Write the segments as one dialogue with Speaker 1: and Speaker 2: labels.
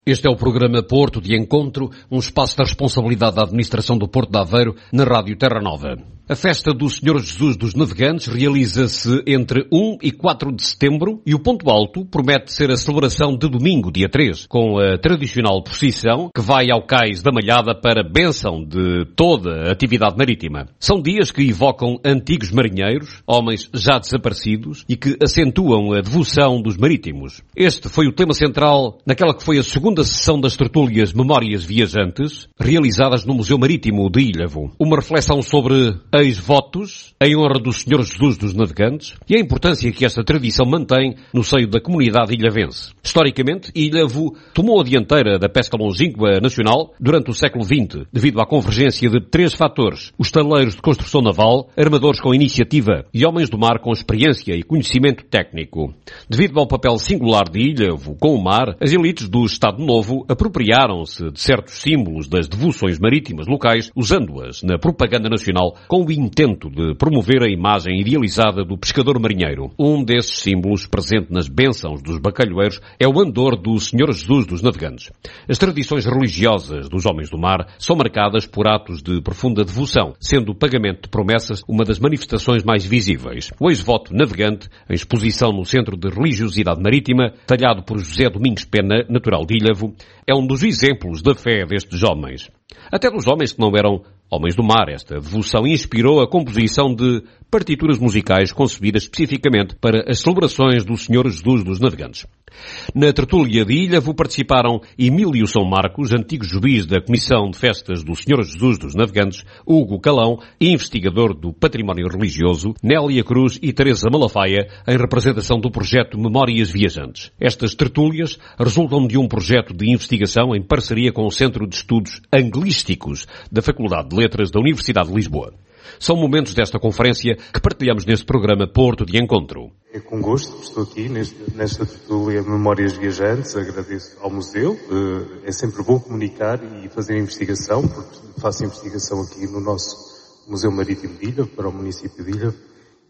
Speaker 1: Este é o programa Porto de Encontro, um espaço da responsabilidade da administração do Porto de Aveiro, na Rádio Terra Nova. A festa do Senhor Jesus dos Navegantes realiza-se entre 1 e 4 de setembro e o ponto alto promete ser a celebração de domingo, dia 3, com a tradicional procissão que vai ao cais da Malhada para bênção de toda a atividade marítima. São dias que evocam antigos marinheiros, homens já desaparecidos e que acentuam a devoção dos marítimos. Este foi o tema central naquela que foi a segunda sessão das tertúlias Memórias Viajantes, realizadas no Museu Marítimo de Ilhavo. Uma reflexão sobre ex-votos em honra do Senhor Jesus dos Navegantes e a importância que esta tradição mantém no seio da comunidade ilhavense. Historicamente, Ilhavo tomou a dianteira da pesca longínqua nacional durante o século XX, devido à convergência de 3 fatores: os taleiros de construção naval, armadores com iniciativa e homens do mar com experiência e conhecimento técnico. Devido ao papel singular de Ilhavo com o mar, as elites do Estado Novo apropriaram-se de certos símbolos das devoções marítimas locais, usando-as na propaganda nacional com o intento de promover a imagem idealizada do pescador marinheiro. Um desses símbolos, presente nas bênçãos dos bacalhoeiros, é o andor do Senhor Jesus dos Navegantes. As tradições religiosas dos homens do mar são marcadas por atos de profunda devoção, sendo o pagamento de promessas uma das manifestações mais visíveis. O ex-voto navegante, em exposição no Centro de Religiosidade Marítima, talhado por José Domingos Pena, natural de Ilhavo, é um dos exemplos da fé destes homens. Até dos homens que não eram homens do mar, esta devoção inspirou a composição de partituras musicais concebidas especificamente para as celebrações do Senhor Jesus dos Navegantes. Na tertúlia de Ilhavo participaram Emílio São Marcos, antigo juiz da Comissão de Festas do Senhor Jesus dos Navegantes, Hugo Calão, investigador do Património Religioso, Nélia Cruz e Teresa Malafaia, em representação do projeto Memórias Viajantes. Estas tertúlias resultam de um projeto de investigação em parceria com o Centro de Estudos Anglísticos da Faculdade de Letras da Universidade de Lisboa. São momentos desta conferência que partilhamos neste programa Porto de Encontro.
Speaker 2: É com gosto que estou aqui nesta tertúlia Memórias Viajantes. Agradeço ao museu. É sempre bom comunicar e fazer investigação, porque faço investigação aqui no nosso Museu Marítimo de Ilhavo, para o município de Ilhavo,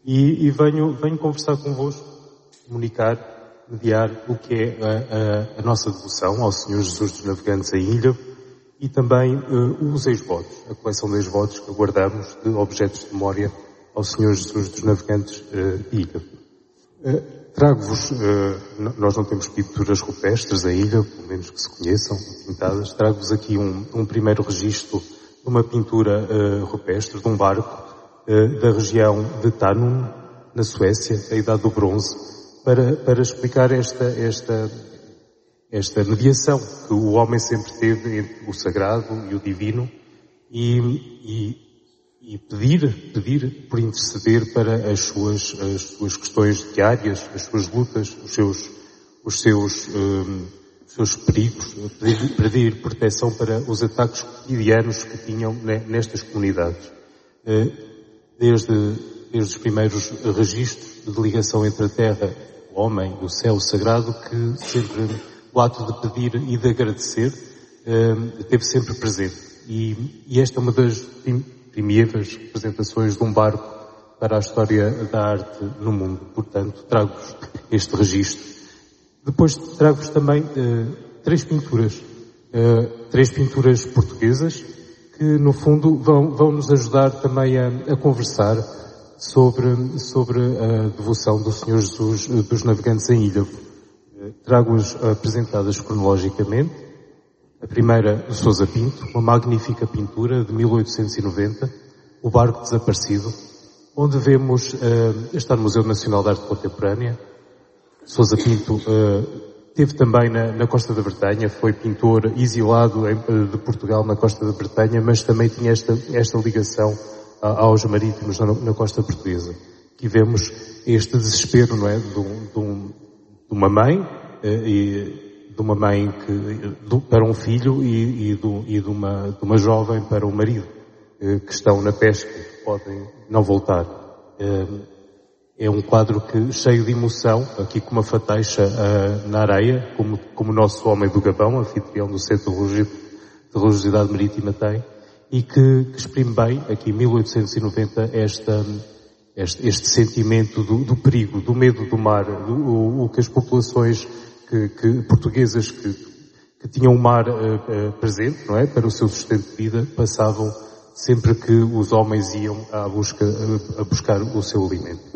Speaker 2: e venho conversar convosco, comunicar, mediar o que é a nossa devoção ao Senhor Jesus dos Navegantes em Ilhavo, e também os ex-votos, a coleção de ex-votos que guardamos de objetos de memória ao Senhor Jesus dos Navegantes de Ilhavo. Trago-vos, nós não temos pinturas rupestres em Ilhavo, pelo menos que se conheçam, pintadas. Trago-vos aqui um primeiro registro de uma pintura rupestre de um barco da região de Tanum, na Suécia, da Idade do Bronze, para explicar esta mediação que o homem sempre teve entre o sagrado e o divino e pedir por interceder para as suas questões diárias, as suas lutas, os seus perigos, pedir proteção para os ataques cotidianos que tinham nestas comunidades. Desde os primeiros registros de ligação entre a terra, o homem, o céu sagrado, que sempre o ato de pedir e de agradecer esteve sempre presente. E esta é uma das primeiras representações de um barco para a história da arte no mundo. Portanto, trago-vos este registro. Depois trago-vos também 3 pinturas portuguesas que, no fundo, vão nos ajudar também a conversar sobre a devoção do Senhor Jesus dos Navegantes em Ilhavo. Trago-as apresentadas cronologicamente. A primeira, do Sousa Pinto, uma magnífica pintura de 1890, O Barco Desaparecido, onde vemos, está no Museu Nacional de Arte Contemporânea. Sousa Pinto teve também na Costa da Bretanha, foi pintor exilado de Portugal na Costa da Bretanha, mas também tinha esta ligação aos marítimos na costa portuguesa. Aqui vemos este desespero, não é, de uma mãe para um filho e de uma jovem para um marido que estão na pesca, que podem não voltar. É um quadro cheio de emoção, aqui com uma fateixa na areia, como o nosso homem do Gabão, anfitrião do Centro de Religiosidade Marítima, tem, e que exprime bem, aqui em 1890, este sentimento do perigo, do medo do mar, o que as populações portuguesas que que tinham o mar presente, não é? Para o seu sustento de vida, passavam sempre que os homens iam a buscar o seu alimento.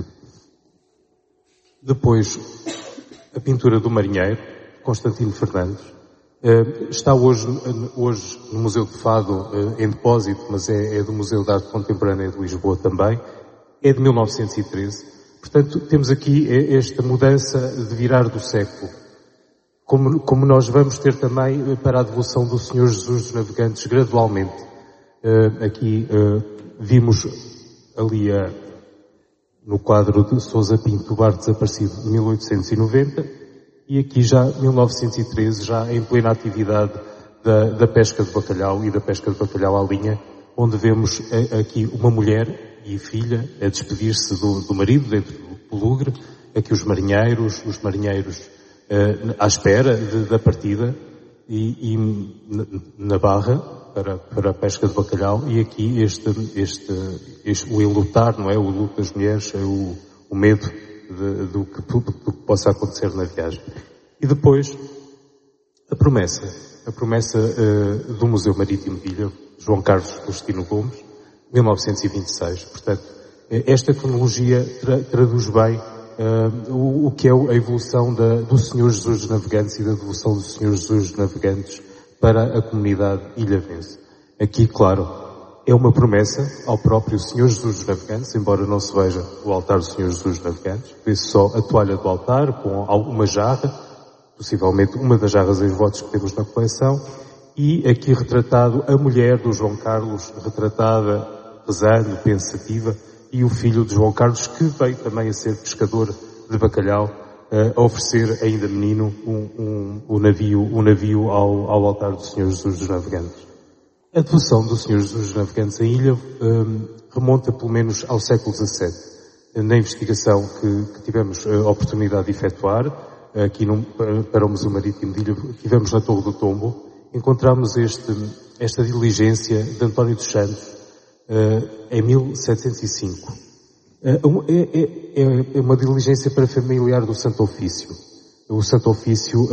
Speaker 2: Depois, a pintura do marinheiro, Constantino Fernandes, está hoje no Museu de Fado em depósito, mas é do Museu de Arte Contemporânea de Lisboa também, é de 1913. Portanto, temos aqui esta mudança de virar do século. Como nós vamos ter também para a devoção do Senhor Jesus dos Navegantes gradualmente. Aqui vimos ali no quadro de Sousa Pinto, o barco desaparecido de 1890, e aqui já 1913, já em plena atividade da pesca de bacalhau e da pesca de bacalhau à linha, onde vemos aqui uma mulher e filha a despedir-se do marido dentro do lugre, aqui os marinheiros à espera da partida e na barra para a pesca de bacalhau, e aqui o enlutar, não é? O luto das mulheres, o medo do que possa acontecer na viagem. E depois, a promessa do Museu Marítimo de Ilha, João Carlos Faustino Gomes, 1926. Portanto, esta cronologia traduz bem o que é a evolução do Senhor Jesus dos Navegantes e da devoção do Senhor Jesus dos Navegantes para a comunidade ilhavense. Aqui, claro, é uma promessa ao próprio Senhor Jesus dos Navegantes, embora não se veja o altar do Senhor Jesus dos Navegantes, vê-se só a toalha do altar com uma jarra, possivelmente uma das jarras em votos que temos na coleção, e aqui retratado a mulher do João Carlos, retratada rezando, pensativa, e o filho de João Carlos, que veio também a ser pescador de bacalhau, a oferecer, ainda menino, um navio ao altar do Senhor Jesus dos Navegantes. A devoção do Senhor Jesus dos Navegantes em Ilha remonta pelo menos ao século XVII. Na investigação que tivemos a oportunidade de efetuar, aqui para o Museu Marítimo de Ilha, tivemos na Torre do Tombo, encontramos esta diligência de António dos Santos, em 1705. É uma diligência para familiar do Santo Ofício. O Santo Ofício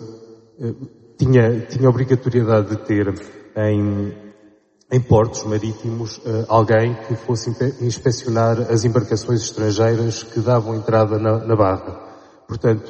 Speaker 2: tinha obrigatoriedade de ter em portos marítimos alguém que fosse inspecionar as embarcações estrangeiras que davam entrada na barra. Portanto,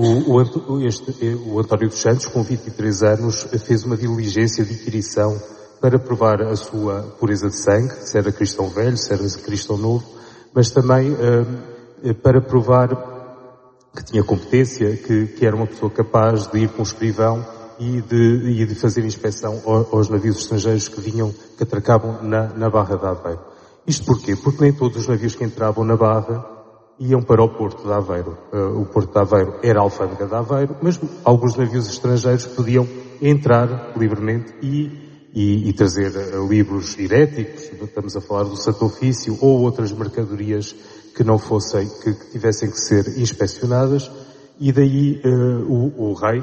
Speaker 2: o António dos Santos, com 23 anos, fez uma diligência de inquirição para provar a sua pureza de sangue, se era cristão velho, se era cristão novo, mas também para provar que tinha competência, que era uma pessoa capaz de ir com o escrivão e de fazer inspeção aos navios estrangeiros que atracavam na Barra de Aveiro. Isto porquê? Porque nem todos os navios que entravam na Barra iam para o Porto de Aveiro. O Porto de Aveiro era a alfândega de Aveiro, mas alguns navios estrangeiros podiam entrar livremente e trazer livros heréticos, estamos a falar do Santo Ofício, ou outras mercadorias que não fossem, que tivessem que ser inspecionadas, e daí o rei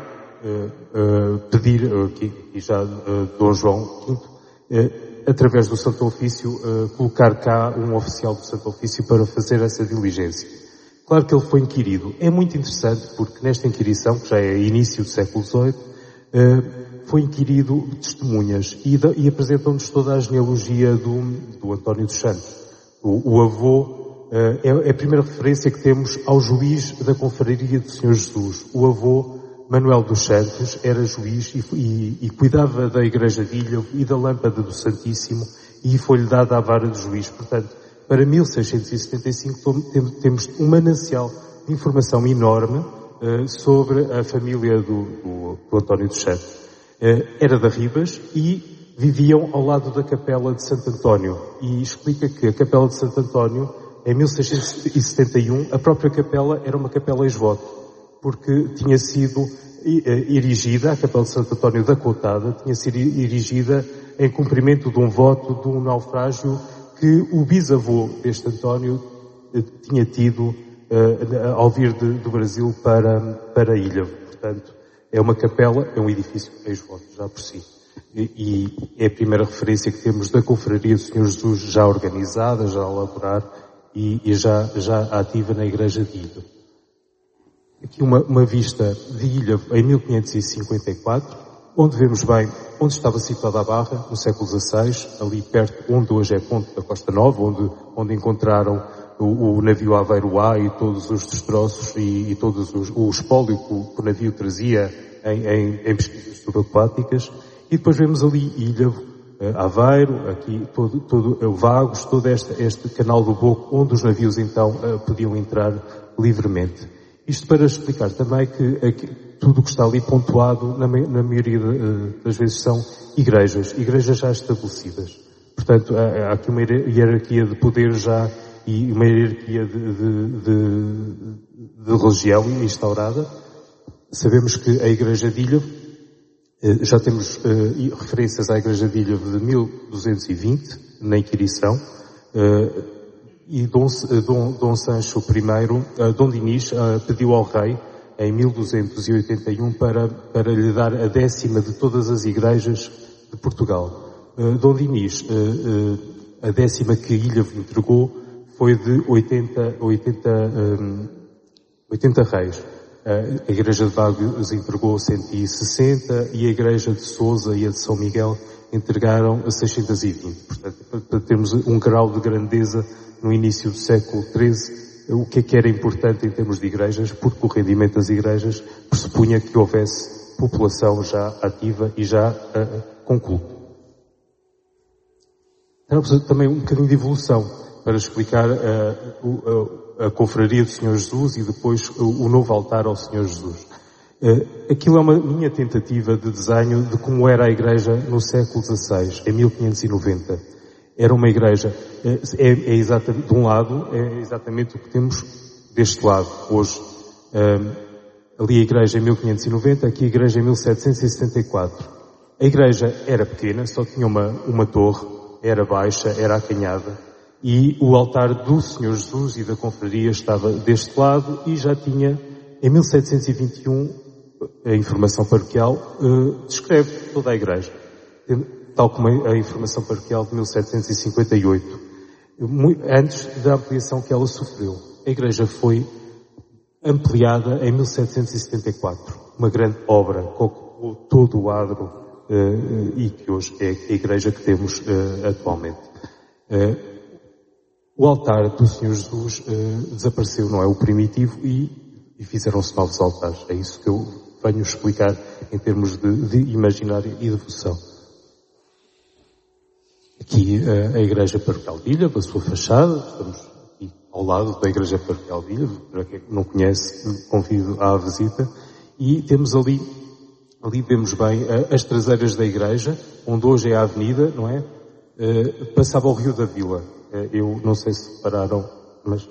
Speaker 2: pedir, e já Dom João V, através do Santo Ofício, colocar cá um oficial do Santo Ofício para fazer essa diligência. Claro que ele foi inquirido. É muito interessante porque nesta inquirição, que já é início do século XVIII, foi inquirido testemunhas e apresentam-nos toda a genealogia do António dos Santos. O avô é a primeira referência que temos ao juiz da Confraria do Senhor Jesus. O avô Manuel dos Santos era juiz e cuidava da Igreja de Ilha e da Lâmpada do Santíssimo, e foi-lhe dada a vara de juiz. Portanto, para 1675 temos um manancial de informação enorme sobre a família do António dos Santos. Era da Ribas e viviam ao lado da Capela de Santo António, e explica que a Capela de Santo António, em 1671, a própria capela era uma capela ex-voto, porque tinha sido erigida, a Capela de Santo António da Coutada, tinha sido erigida em cumprimento de um voto de um naufrágio que o bisavô deste António tinha tido ao vir do Brasil para a ilha. Portanto, é uma capela, é um edifício ex-voto, já por si. E é a primeira referência que temos da Confraria do Senhor Jesus já organizada, já a elaborar e já ativa na Igreja de Ilha. Aqui uma vista de Ilha em 1554, onde vemos bem onde estava situada a Barra, no século XVI, ali perto onde hoje é Ponte da Costa Nova, onde encontraram o navio Aveiro A e todos os destroços e todos o espólio que o navio trazia em pesquisas subaquáticas. E depois vemos ali Ilhavo, Aveiro, aqui todo Vagos, todo este canal do Boco, onde os navios então podiam entrar livremente. Isto para explicar também que tudo o que está ali pontuado, na maioria das vezes são igrejas já estabelecidas. Portanto, há aqui uma hierarquia de poder já e uma hierarquia de religião instaurada. Sabemos que a Igreja de Ilhavo, já temos referências à Igreja de Ilhavo de 1220, na Inquirição, e Dom Sancho I, Dom Dinis, pediu ao rei, em 1281, para lhe dar a 10ª de todas as igrejas de Portugal. Dom Dinis, a 10ª que Ilhavo entregou foi de 80 reis. A Igreja de Vagos entregou 160 e a Igreja de Sousa e a de São Miguel entregaram a 620. Portanto, para termos um grau de grandeza no início do século XIII, o que era importante em termos de igrejas, porque o rendimento das igrejas pressupunha que houvesse população já ativa e já com culto. Temos também um bocadinho de evolução para explicar a confraria do Senhor Jesus e depois o novo altar ao Senhor Jesus. Aquilo é uma minha tentativa de desenho de como era a igreja no século XVI, em 1590. Era uma igreja, exatamente, de um lado, é exatamente o que temos deste lado, hoje. Ali a igreja em 1590, aqui a igreja em 1774. A igreja era pequena, só tinha uma torre, era baixa, era acanhada, e o altar do Senhor Jesus e da confraria estava deste lado e já tinha, em 1721, a informação paroquial descreve toda a igreja, tal como a informação paroquial de 1758, antes da ampliação que ela sofreu. A igreja foi ampliada em 1774, uma grande obra que ocupou todo o adro e que hoje é a igreja que temos atualmente. O altar do Senhor Jesus desapareceu, não é? O primitivo, e fizeram-se novos altares. É isso que eu venho explicar em termos de imaginário e devoção. Aqui a Igreja Paroquial de Ilhavo, a sua fachada, estamos aqui ao lado da Igreja Paroquial de Ilhavo, para quem não conhece, convido à visita, e temos ali vemos bem as traseiras da igreja, onde hoje é a avenida, não é? Passava o Rio da Vila. Eu não sei se repararam, mas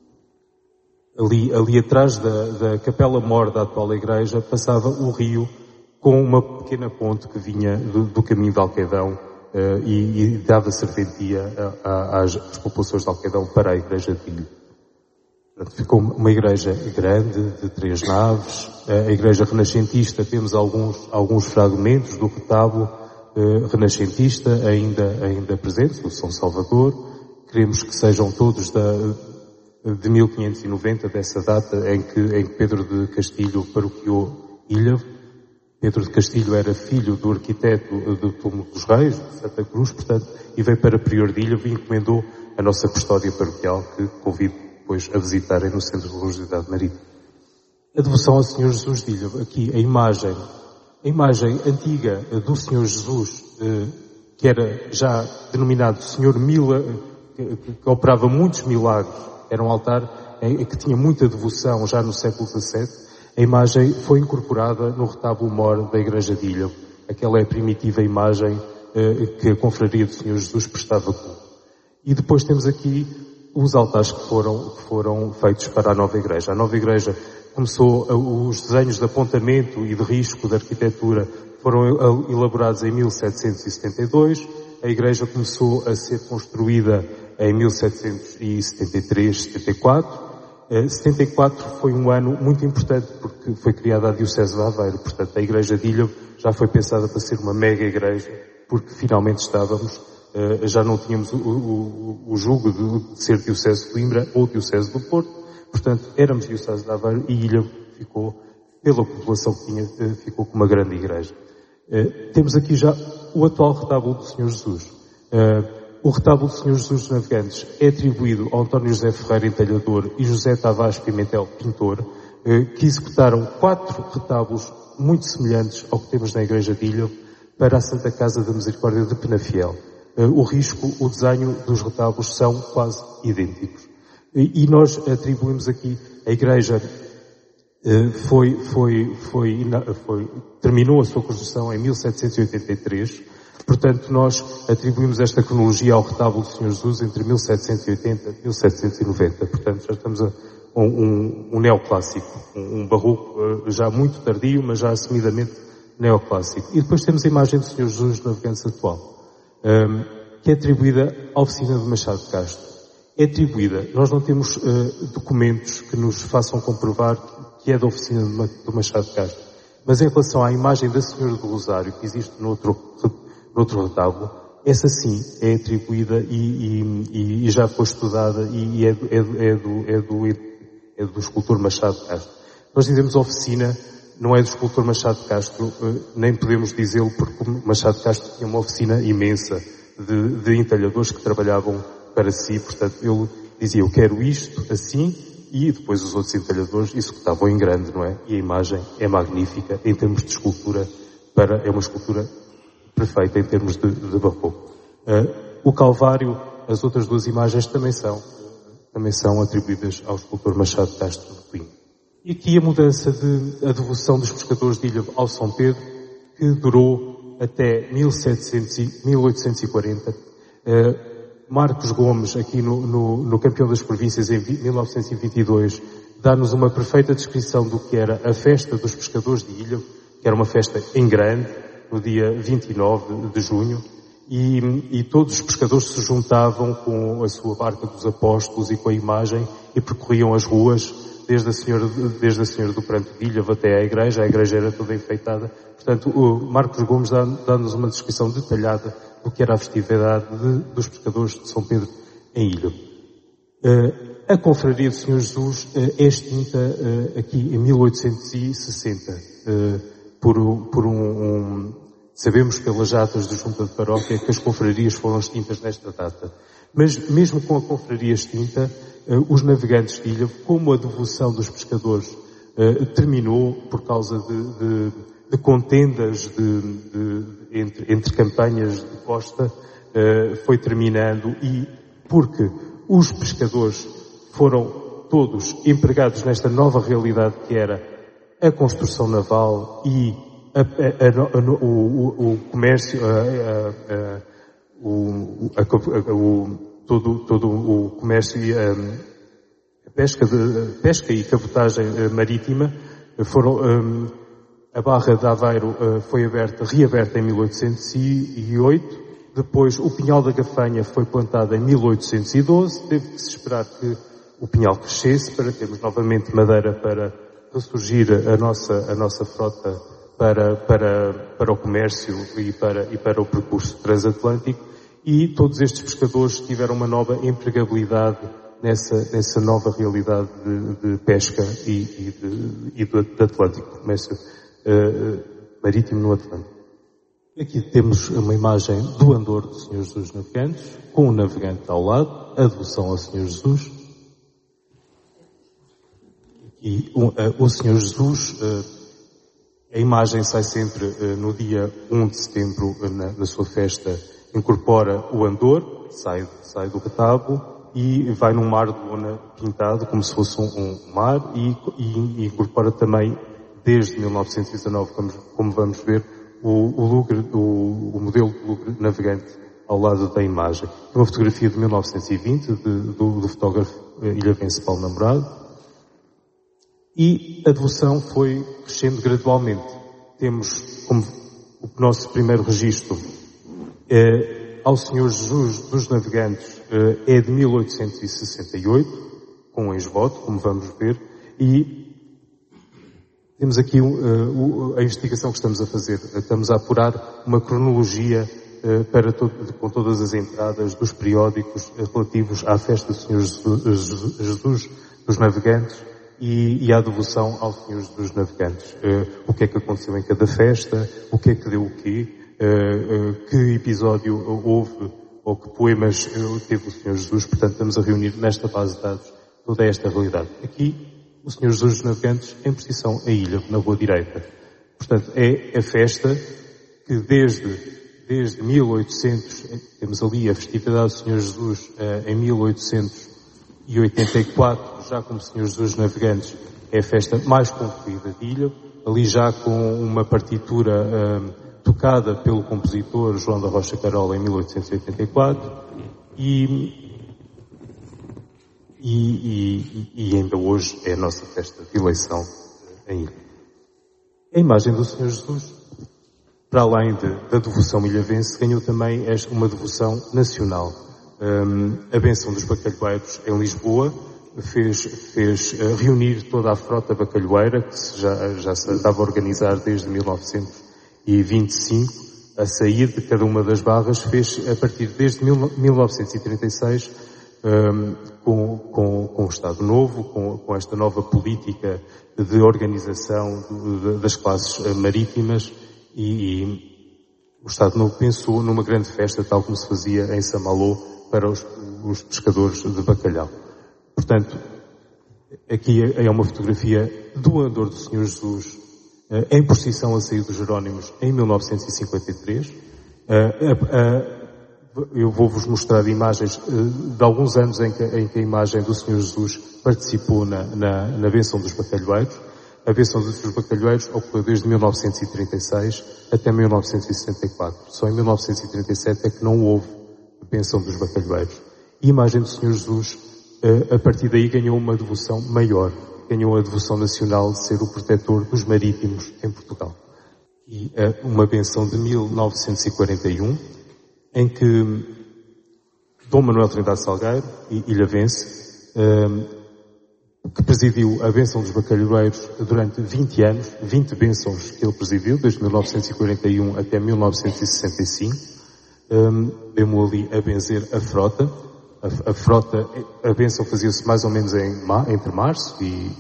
Speaker 2: ali atrás da Capela Mor da atual igreja passava o rio com uma pequena ponte que vinha do caminho de Alquedão e dava serventia às populações de Alquedão para a igreja de Ilho. Ficou uma igreja grande, de 3 naves. A igreja renascentista, temos alguns fragmentos do retábulo renascentista ainda presentes, do São Salvador. Queremos que sejam todos de 1590, dessa data em que Pedro de Castilho paroquiou Ilhavo. Pedro de Castilho era filho do arquiteto do Túmulo dos Reis, de Santa Cruz, portanto, e veio para Prior de Ilhavo e encomendou a nossa custódia paroquial, que convido depois a visitarem no Centro de Religiosidade Marítima. A devoção ao Senhor Jesus de Ilhavo, aqui a imagem antiga do Senhor Jesus, que era já denominado Senhor Mila, que operava muitos milagres, era um altar que tinha muita devoção já no século XVII. A imagem foi incorporada no retábulo mor da Igreja de Ilhavo. Aquela é a primitiva imagem que a confraria do Senhor Jesus prestava culto. E depois temos aqui os altares que foram feitos para a nova igreja. A nova igreja começou, os desenhos de apontamento e de risco da arquitetura foram elaborados em 1772. A igreja começou a ser construída em 1773, 74. 74 foi um ano muito importante porque foi criada a Diocese de Aveiro. Portanto, a igreja de Ilhavo já foi pensada para ser uma mega igreja, porque finalmente já não tínhamos o jugo de ser Diocese de Coimbra ou Diocese do Porto. Portanto, éramos Diocese de Aveiro e Ilhavo ficou, pela população que tinha, ficou com uma grande igreja. Temos aqui já o atual retábulo do Senhor Jesus. O retábulo do Senhor Jesus dos Navegantes é atribuído a António José Ferreira, entalhador, e José Tavares Pimentel, pintor, que executaram 4 retábulos muito semelhantes ao que temos na Igreja de Ilha para a Santa Casa da Misericórdia de Penafiel. O risco, o desenho dos retábulos são quase idênticos. E nós atribuímos aqui, a Igreja terminou a sua construção em 1783, portanto nós atribuímos esta cronologia ao retábulo do Senhor Jesus entre 1780 e 1790, portanto já estamos a um neoclássico, um barroco já muito tardio, mas já assumidamente neoclássico. E depois temos a imagem do Senhor Jesus dos Navegantes atual, que é atribuída à oficina de Machado de Castro. É atribuída, nós não temos documentos que nos façam comprovar que é da oficina do Machado de Castro, mas em relação à imagem da Senhora do Rosário, que existe no outro retábulo, essa sim é atribuída e já foi estudada e é do escultor Machado de Castro. Nós dizemos oficina, não é do escultor Machado de Castro, nem podemos dizê-lo porque o Machado de Castro tinha uma oficina imensa de entalhadores que trabalhavam para si, portanto ele dizia, eu quero isto assim, e depois os outros entalhadores executavam em grande, não é? E a imagem é magnífica em termos de escultura, é uma escultura perfeita em termos de barroco. O Calvário, as outras 2 imagens também são atribuídas ao escultor Machado de Castro de Coimbra. E aqui a mudança a devoção dos pescadores de Ilha ao São Pedro, que durou até 1840. Marcos Gomes, aqui no Campeão das Províncias, em 1922, dá-nos uma perfeita descrição do que era a festa dos pescadores de Ilha, que era uma festa em grande, no dia 29 de junho, e todos os pescadores se juntavam com a sua barca dos apóstolos e com a imagem e percorriam as ruas desde a Senhora do Pranto de Ilha até a igreja era toda enfeitada. Portanto, o Marcos Gomes dá-nos uma descrição detalhada do que era a festividade dos pescadores de São Pedro em Ilha. A Confraria do Senhor Jesus é extinta aqui em 1860 sabemos pelas atas de junta de paróquia que as confrarias foram extintas nesta data. Mas mesmo com a confraria extinta, os navegantes de Ilha, como a devoção dos pescadores terminou por causa de contendas entre campanhas de costa, foi terminando, e porque os pescadores foram todos empregados nesta nova realidade que era a construção naval e o comércio, todo o comércio e a pesca e cabotagem marítima a Barra de Aveiro foi reaberta em 1808, depois o Pinhal da Gafanha foi plantado em 1812, teve que se esperar que o pinhal crescesse para termos novamente madeira para ressurgir a nossa frota para o comércio e para o percurso transatlântico, e todos estes pescadores tiveram uma nova empregabilidade nessa nova realidade de pesca e do Atlântico, comércio marítimo no Atlântico. Aqui temos uma imagem do andor do Senhor Jesus Navegantes, com o navegante ao lado, a devoção ao Senhor Jesus. E o Senhor Jesus, a imagem sai sempre no dia 1 de setembro, na sua festa, incorpora o andor, sai do retábulo e vai num mar de lona pintado como se fosse um mar, e incorpora também, desde 1919, como vamos ver, o modelo de lugre navegante ao lado da imagem. É uma fotografia de 1920 do fotógrafo ilhavense Paulo Namorado. E a devoção foi crescendo gradualmente. Temos como o nosso primeiro registro ao Senhor Jesus dos Navegantes é de 1868, com um ex-voto, como vamos ver, e temos aqui a investigação que estamos a fazer. Estamos a apurar uma cronologia com todas as entradas dos periódicos relativos à festa do Senhor Jesus dos Navegantes, e à devoção ao Senhor Jesus Navegantes. O que é que aconteceu em cada festa, o que é que deu o quê, que episódio houve, ou que poemas teve o Senhor Jesus. Portanto, estamos a reunir nesta base de dados toda esta realidade. Aqui, o Senhor Jesus dos Navegantes em posição à ilha, na rua direita. Portanto, é a festa que desde 1800, temos ali a festividade do Senhor Jesus em 1884, já como Senhor Jesus dos Navegantes, é a festa mais concluída de ilha, ali já com uma partitura tocada pelo compositor João da Rocha Carola em 1884, e ainda hoje é a nossa festa de eleição em ilha. A imagem do Senhor Jesus, para além da devoção ilhavense, ganhou também uma devoção nacional. A bênção dos bacalhoeiros em Lisboa fez reunir toda a frota bacalhoeira, que já se estava a organizar desde 1925, a sair de cada uma das barras, fez a partir desde 1936, com o Estado Novo, com esta nova política de organização das classes marítimas, e o Estado Novo pensou numa grande festa, tal como se fazia em Samalô, para os pescadores de bacalhau. Portanto, aqui é uma fotografia do andor do Senhor Jesus em procissão a sair dos Jerónimos em 1953. Eu vou-vos mostrar imagens de alguns anos em que a imagem do Senhor Jesus participou na bênção dos bacalhoeiros. A bênção dos bacalhoeiros ocorreu desde 1936 até 1964. Só em 1937 é que não houve a bênção dos bacalhoeiros. E a imagem do Senhor Jesus, a partir daí, ganhou uma devoção maior. Ganhou a devoção nacional de ser o protetor dos marítimos em Portugal. E uma bênção de 1941, em que Dom Manuel Trindade Salgueiro, ilhavense, que presidiu a bênção dos bacalhoeiros durante 20 anos, 20 bênçãos que ele presidiu, desde 1941 até 1965, deu-me ali a benzer a frota. A frota, a bênção fazia-se mais ou menos entre março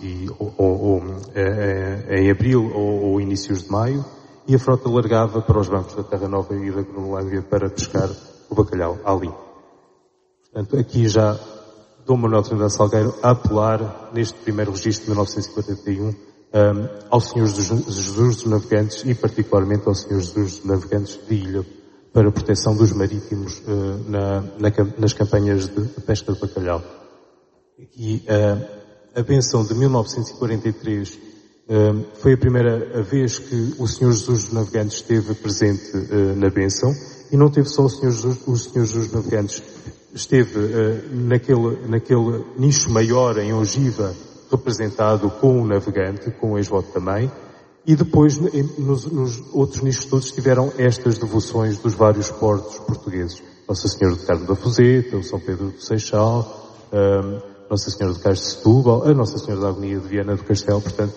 Speaker 2: em abril ou inícios de maio, e a frota largava para os bancos da Terra Nova e da Groenlândia para pescar o bacalhau ali. Portanto, aqui já Dom Manuel Trindade Salgueiro a apelar, neste primeiro registro de 1951, ao Senhor Jesus dos Navegantes e particularmente ao Senhor Jesus dos Navegantes de ilha, para a proteção dos marítimos nas campanhas de pesca de bacalhau. E a bênção de 1943 foi a primeira vez que o Senhor Jesus dos Navegantes esteve presente na bênção, e não teve só o Senhor Jesus dos Navegantes, esteve naquele nicho maior em ogiva, representado com o navegante, com o ex-voto também, e depois nos outros nichos todos tiveram estas devoções dos vários portos portugueses. Nossa Senhora do Carmo da Fuseta, o São Pedro do Seixal, Nossa Senhora do Cais de Setúbal, a Nossa Senhora da Agonia de Viana do Castelo. Portanto,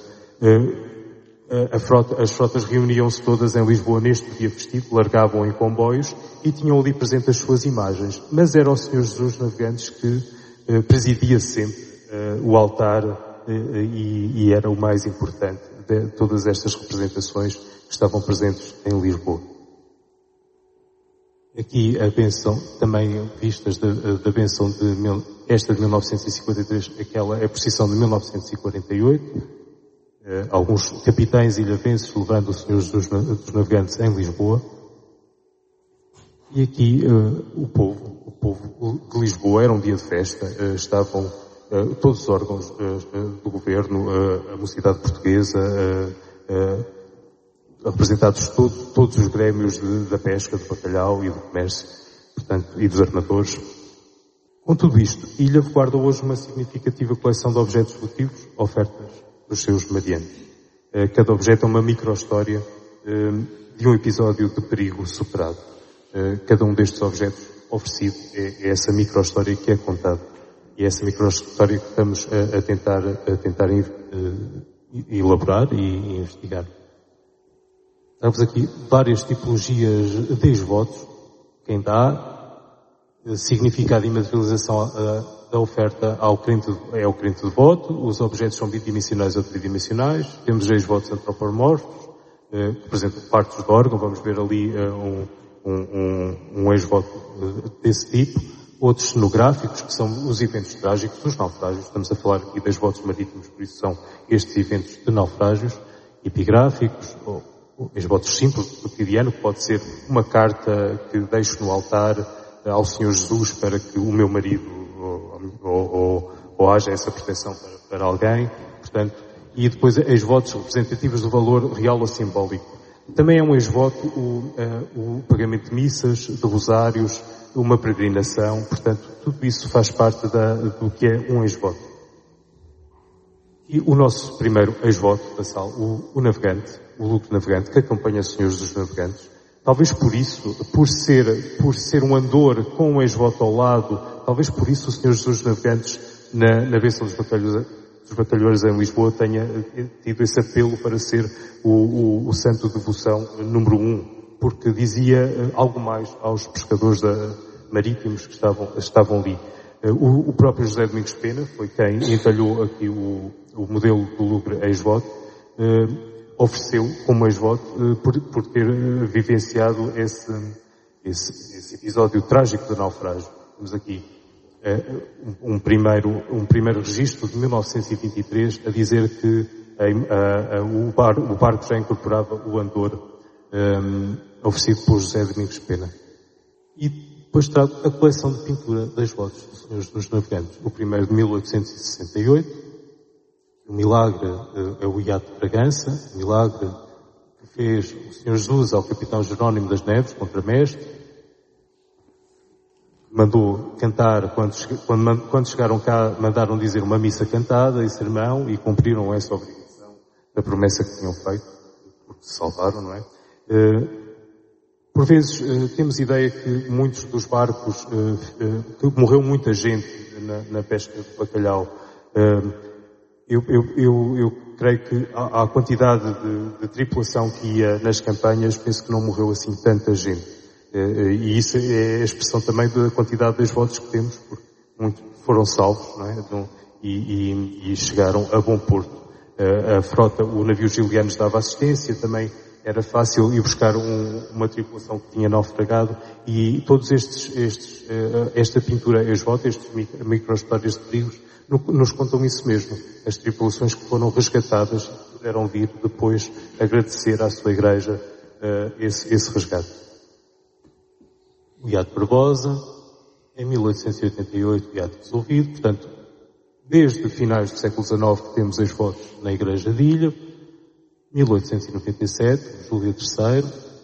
Speaker 2: as frotas reuniam-se todas em Lisboa neste dia festivo, largavam em comboios e tinham ali presente as suas imagens. Mas era o Senhor Jesus dos Navegantes que presidia sempre o altar e era o mais importante de todas estas representações que estavam presentes em Lisboa. Aqui a bênção, também vistas da bênção esta de 1953, aquela é a procissão de 1948, alguns capitães ilhavenses levando o Senhor Jesus dos Navegantes em Lisboa. E aqui o povo de Lisboa, era um dia de festa, estavam todos os órgãos do governo, a Mocidade Portuguesa, representados todos os grêmios da pesca, do bacalhau e do comércio, portanto, e dos armadores. Com tudo isto, Ilha guarda hoje uma significativa coleção de objetos votivos, ofertas dos seus marianos. Cada objeto é uma micro-história de um episódio de perigo superado. Cada um destes objetos oferecido é essa micro-história que é contada. E é essa micro-história que estamos a tentar elaborar e investigar. Temos aqui várias tipologias de ex-votos. Quem dá, significado e materialização da oferta ao crente devoto. Os objetos são bidimensionais ou tridimensionais. Temos ex-votos antropomorfos, que apresentam partes do órgão. Vamos ver ali um ex-voto desse tipo. Outros cenográficos, que são os eventos trágicos dos naufrágios. Estamos a falar aqui de ex-votos marítimos, por isso são estes eventos de naufrágios. Epigráficos, ou ex-votos simples, do cotidiano, que pode ser uma carta que deixo no altar ao Senhor Jesus para que o meu marido ou haja essa proteção para alguém. Portanto, e depois ex-votos representativos do valor real ou simbólico. Também é um ex-voto o pagamento de missas, de rosários, uma peregrinação. Portanto, tudo isso faz parte do que é um ex-voto. E o nosso primeiro ex-voto da sala, o navegante, o lucro navegante, que acompanha os senhores dos navegantes, talvez por isso, por ser um andor com um ex-voto ao lado, talvez por isso o Senhor Jesus dos Navegantes, na bênção dos batalhões em Lisboa, tenha tido esse apelo para ser o santo de devoção número 1, porque dizia algo mais aos pescadores marítimos que estavam ali. O próprio José Domingos Pena foi quem entalhou aqui o modelo do Louvre ex-voto, ofereceu como ex-voto por ter vivenciado esse episódio trágico do naufrágio. Temos aqui um primeiro registro de 1923 a dizer que o barco já incorporava o andor oferecido por José Domingos Pena. E depois trago a coleção de pintura das votos dos Senhores dos Navegantes. O primeiro de 1868, o milagre é o iate de Bragança, o milagre que fez o Senhor Jesus ao capitão Jerónimo das Neves, contramestre, mandou cantar, quando chegaram cá, mandaram dizer uma missa cantada e sermão, e cumpriram essa obrigação da promessa que tinham feito, porque se salvaram, não é? Por vezes temos ideia que muitos dos barcos, que morreu muita gente na pesca de bacalhau. Eu creio que a quantidade de tripulação que ia nas campanhas, penso que não morreu assim tanta gente. E isso é a expressão também da quantidade dos votos que temos, porque muitos foram salvos, não é? E chegaram a bom porto. A frota, o navio Gilianos dava assistência, também era fácil ir buscar uma tripulação que tinha naufragado, e todos esta pintura ex-voto, estes micro-histórias de perigos, nos contam isso mesmo. As tripulações que foram resgatadas puderam vir depois agradecer à sua igreja esse resgate. O iate Barbosa, em 1888, o iate resolvido. Portanto, desde finais do século XIX que temos ex-votos na igreja de Ilha. 1897, Júlia III,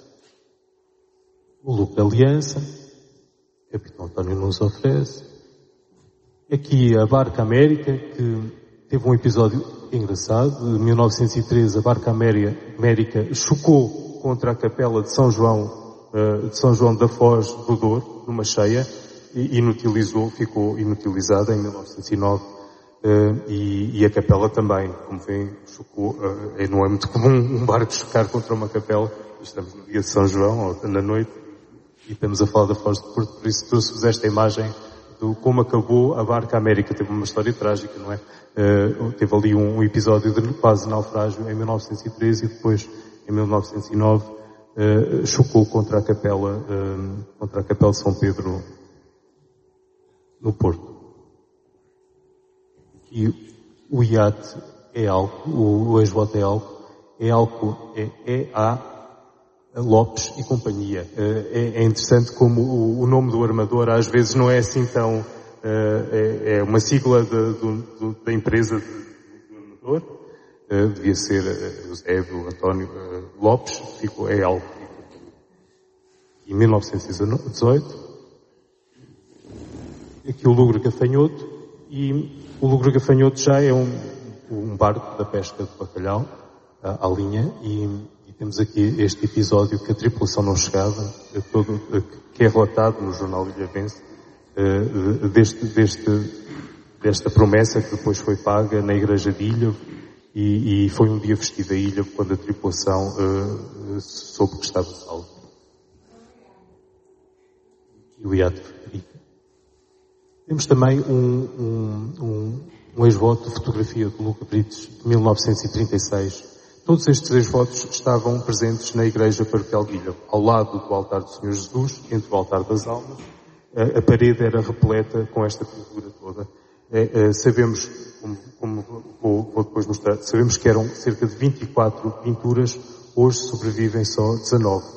Speaker 2: o lucro da Aliança, o capitão António nos oferece. Aqui a Barca América, que teve um episódio engraçado. Em 1913, a Barca América chocou contra a capela de São João da Foz do Douro, numa cheia, e ficou inutilizada em 1909. E a capela também, como veem, chocou. Não é muito comum um barco chocar contra uma capela. Estamos no dia de São João, ou na noite, e estamos a falar da Foz de Porto, por isso trouxe-vos esta imagem de como acabou a Barca América. Teve uma história trágica, não é? Teve ali um episódio de quase naufrágio em 1913 e depois, em 1909, chocou contra a capela de São Pedro no Porto. E o iate é álcool, o ex-voto é álcool, Lopes e companhia. É interessante como o nome do armador às vezes não é assim tão, é uma sigla da empresa do armador. Devia ser Eusébio António Lopes, é álcool. Em 1918, aqui o Lugro Gafanhoto, e o Lugro Gafanhoto já é um barco da pesca de bacalhau à linha, e temos aqui este episódio que a tripulação não chegava, que é relatado no jornal ilhavense, desta promessa que depois foi paga na igreja de Ilha, e foi um dia festivo a Ilha quando a tripulação soube que estava salvo. E o iate Frederica. Temos também um ex-voto de fotografia de Luca Brites, de 1936. Todos estes ex-votos estavam presentes na Igreja Paroquial de Ilha, ao lado do altar do Senhor Jesus, entre o altar das almas. A parede era repleta com esta pintura toda. Sabemos, como vou depois mostrar, sabemos que eram cerca de 24 pinturas, hoje sobrevivem só 19.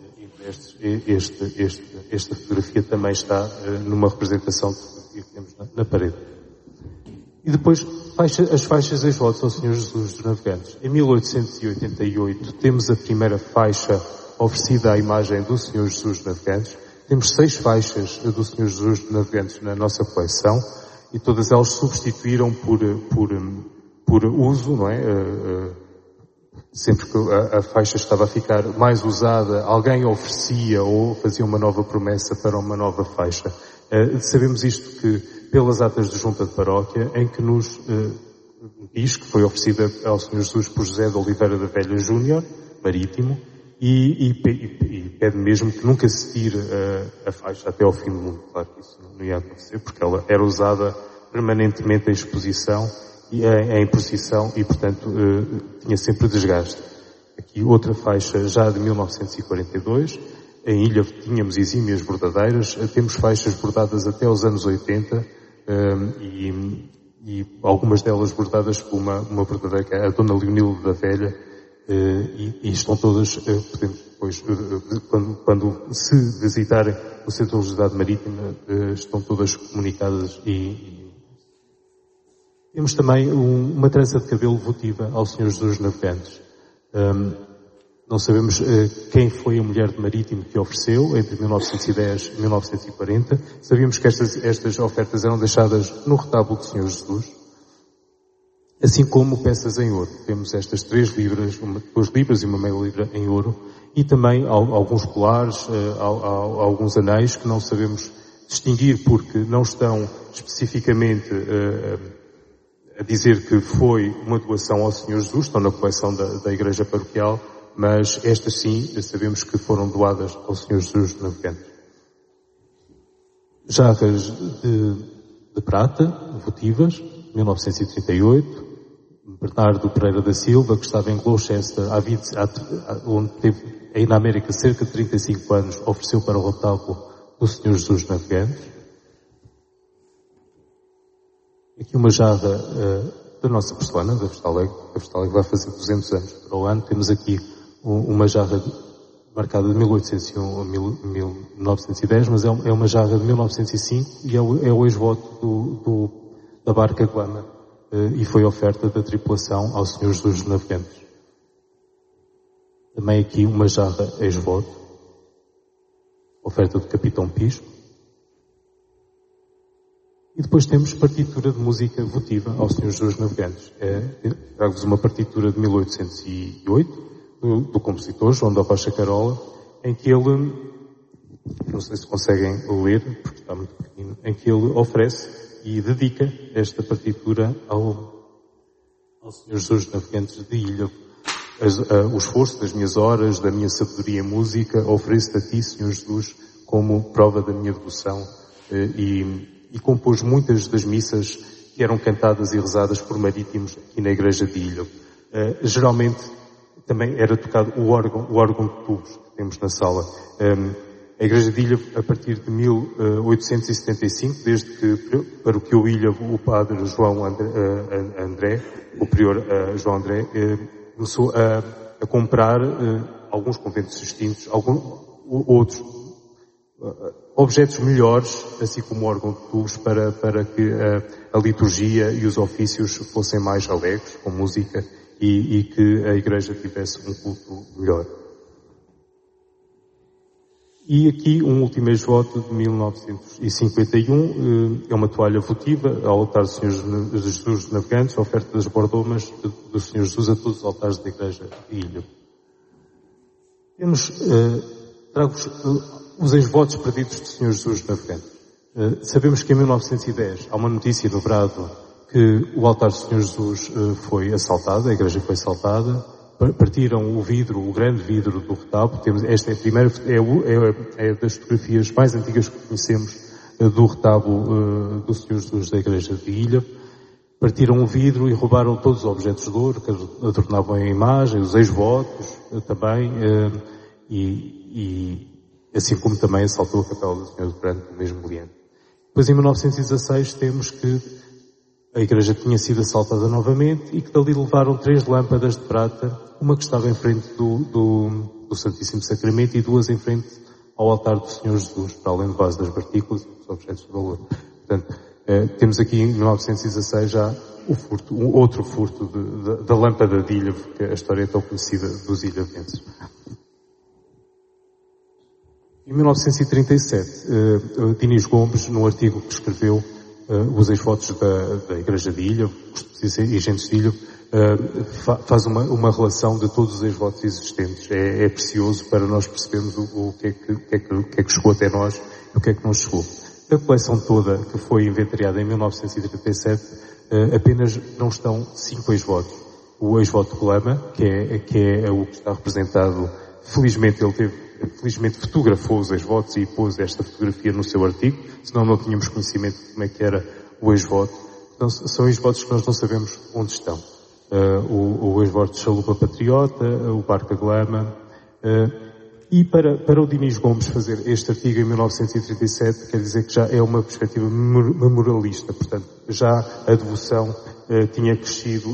Speaker 2: Esta fotografia também está numa representação de fotografia que temos na parede. E depois, as faixas ex-votos ao Senhor Jesus dos Navegantes. Em 1888 temos a primeira faixa oferecida à imagem do Senhor Jesus dos Navegantes. Temos 6 faixas do Senhor Jesus dos Navegantes na nossa coleção e todas elas substituíram por uso, não é? Sempre que a faixa estava a ficar mais usada, alguém oferecia ou fazia uma nova promessa para uma nova faixa. Sabemos isto pelas atas de junta de paróquia, em que nos diz que foi oferecida ao Senhor Jesus por José de Oliveira da Velha Júnior, marítimo, e pede mesmo que nunca se tire a faixa até ao fim do mundo. Claro que isso não ia acontecer, porque ela era usada permanentemente em exposição e em procissão e, portanto, tinha sempre desgaste. Aqui outra faixa já de 1942. Em Ilha tínhamos exímias bordadeiras, temos faixas bordadas até os anos 80 e algumas delas bordadas por uma bordadeira que é a Dona Leonilde da Velha e estão todas, podemos depois, quando se visitarem o Centro de Legislatividade Marítima, estão todas comunicadas e temos também uma trança de cabelo votiva ao Senhor Jesus dos Navegantes. Não sabemos quem foi a mulher de Marítimo que ofereceu entre 1910 e 1940. Sabíamos que estas ofertas eram deixadas no retábulo do Senhor Jesus. Assim como peças em ouro. Temos estas 3 libras, 2 libras e uma meia libra em ouro. E também alguns colares, alguns anéis que não sabemos distinguir porque não estão especificamente a dizer que foi uma doação ao Senhor Jesus, estão na coleção da Igreja Paroquial, mas estas sim, sabemos que foram doadas ao Senhor Jesus dos Navegantes. Jarras de prata, votivas, 1938. Bernardo Pereira da Silva, que estava em Gloucester, onde teve aí na América cerca de 35 anos, ofereceu para o retábulo do Senhor Jesus dos Navegantes. Aqui uma jarra da nossa porcelana, da Vestaleg. A Vestaleg vai fazer 200 anos para o ano. Temos aqui uma jarra marcada de 1801 a 1910, mas é uma jarra de 1905 e é o ex-voto da barca Glama e foi oferta da tripulação ao Senhor Jesus dos Navegantes. Também aqui uma jarra ex-voto, oferta do Capitão Pisco. E depois temos partitura de música votiva ao Senhor Jesus dos Navegantes. Trago-vos uma partitura de 1808, do compositor João da Rocha Carola, em que ele, não sei se conseguem ler, porque está muito pequenino, em que ele oferece e dedica esta partitura ao Senhor Jesus dos Navegantes de Ilha. O esforço das minhas horas, da minha sabedoria em música, ofereço-te a ti, Senhor Jesus, como prova da minha devoção, e compôs muitas das missas que eram cantadas e rezadas por marítimos aqui na Igreja de Ilha. Geralmente também era tocado o órgão de tubos que temos na sala. A Igreja de Ilha, a partir de 1875, desde que para o que o Ilha, o padre João André, o prior João André, começou a comprar alguns conventos distintos, outros objetos melhores, assim como o órgão de tubos, para que a liturgia e os ofícios fossem mais alegres, com música, e que a Igreja tivesse um culto melhor. E aqui um último ex-voto de 1951, é uma toalha votiva ao altar do Senhor Jesus dos Navegantes, a oferta das bordomas do Senhor Jesus a todos os altares da Igreja de Ilha. Trago-vos os ex-votos perdidos do Senhor Jesus dos Navegantes. Sabemos que em 1910 há uma notícia no Brado que o altar do Senhor Jesus foi assaltado, a igreja foi assaltada, partiram o grande vidro do retábulo. Esta é a primeira, é das fotografias mais antigas que conhecemos do retábulo do Senhor Jesus da Igreja de Ilha. Partiram o vidro e roubaram todos os objetos de ouro que adornavam a imagem, os ex-votos também, e assim como também assaltou a capela do Senhor perante o mesmo cliente. Depois, em 1916, temos que a igreja tinha sido assaltada novamente e que dali levaram 3 lâmpadas de prata, uma que estava em frente do Santíssimo Sacramento e 2 em frente ao altar do Senhor Jesus, para além do vaso das partículas e dos objetos de valor. Portanto, temos aqui em 1916 já outro furto da lâmpada de Ilha, porque a história é tão conhecida dos ilhavenses. Em 1937, Dinis Gomes, num artigo que escreveu, os ex-votos da Igreja de Ilha, os agentes de Ilha, faz uma relação de todos os ex-votos existentes. É precioso para nós percebermos o que é que chegou até nós e o que é que não chegou. A coleção toda que foi inventariada em 1937, apenas não estão 5 ex-votos. O ex-voto de Lama, que é o que está representado, felizmente fotografou os ex-votos e pôs esta fotografia no seu artigo, senão não tínhamos conhecimento de como é que era o ex-voto. Então, são ex-votos que nós não sabemos onde estão. O ex-voto de Chalupa Patriota, o Barca de Lama, e para o Dinis Gomes fazer este artigo em 1937, quer dizer que já é uma perspectiva memorialista, portanto, já a devoção tinha crescido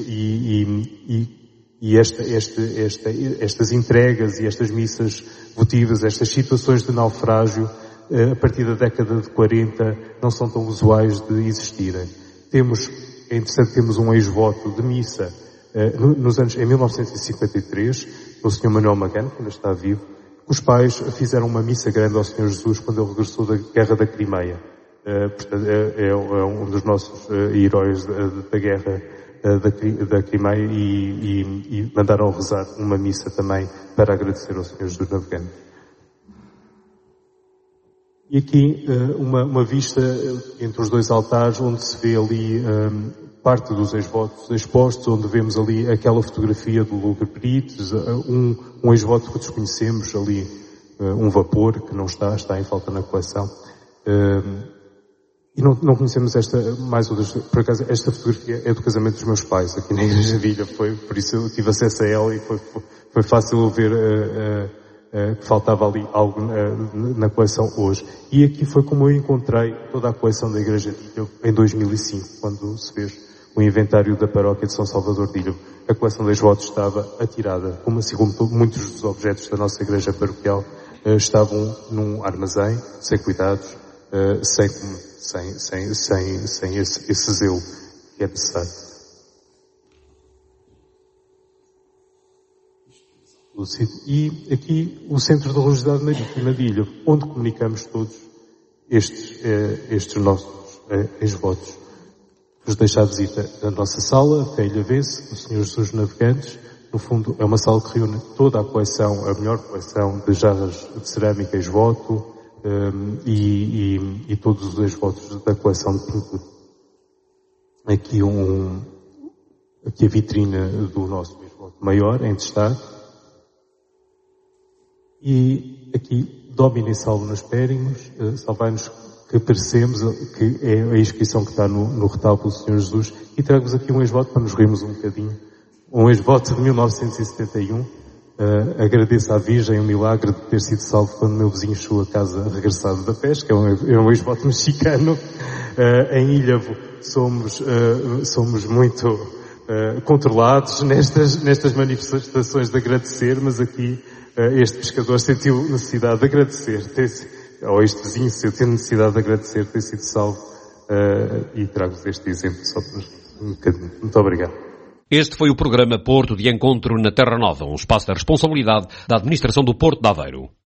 Speaker 2: e estas entregas e estas missas votivas, estas situações de naufrágio, a partir da década de 40, não são tão usuais de existirem. É interessante, temos um ex-voto de missa em 1953, do Sr. Manuel Magano, que ainda está vivo. Os pais fizeram uma missa grande ao Senhor Jesus quando ele regressou da Guerra da Crimeia. Portanto, é um dos nossos heróis da Guerra da Crimeia e mandaram rezar uma missa também para agradecer ao Senhor Jesus Navegante. E aqui uma vista entre os 2 altares onde se vê ali parte dos ex-votos expostos, onde vemos ali aquela fotografia do Lugar Perites, um ex-voto que desconhecemos ali, um vapor que não está em falta na coleção. E não conhecemos por acaso, esta fotografia é do casamento dos meus pais, aqui na Igreja de Ilha, por isso eu tive acesso a ela e foi fácil ver que faltava ali algo na coleção hoje. E aqui foi como eu encontrei toda a coleção da Igreja de Ilha em 2005, quando se fez o inventário da paróquia de São Salvador de Ilha. A coleção de ex-votos estava atirada, como assim como muitos dos objetos da nossa igreja paroquial estavam num armazém, sem cuidados, sem esse zelo que é necessário. E aqui o Centro de Religiosidade Marítima de Ilha, onde comunicamos todos estes nossos ex-votos. Vos deixo a visita da nossa sala, até Ilhavense, do Senhor Jesus Navegantes. No fundo, é uma sala que reúne toda a coleção, a melhor coleção de jarras de cerâmica ex-voto e todos os ex-votos da coleção de pintura. Aqui a vitrina do nosso ex-voto maior, em destaque. E aqui, Domine Salva-nos Périmos, salvai-nos que perecemos, que é a inscrição que está no retábulo do Senhor Jesus. E trago-vos aqui um ex-voto para nos rirmos um bocadinho. Um ex-voto de 1971. Agradeço à Virgem o milagre de ter sido salvo quando meu vizinho chegou a casa regressado da pesca. É um ex-voto mexicano. Em Ilhavo somos muito controlados nestas manifestações de agradecer, mas aqui este pescador sentiu necessidade de agradecer, ou este vizinho sentiu necessidade de agradecer ter sido salvo, e trago-vos este exemplo só para um bocadinho. Muito obrigado.
Speaker 1: Este foi o programa Porto de Encontro na Terra Nova, um espaço da responsabilidade da Administração do Porto de Aveiro.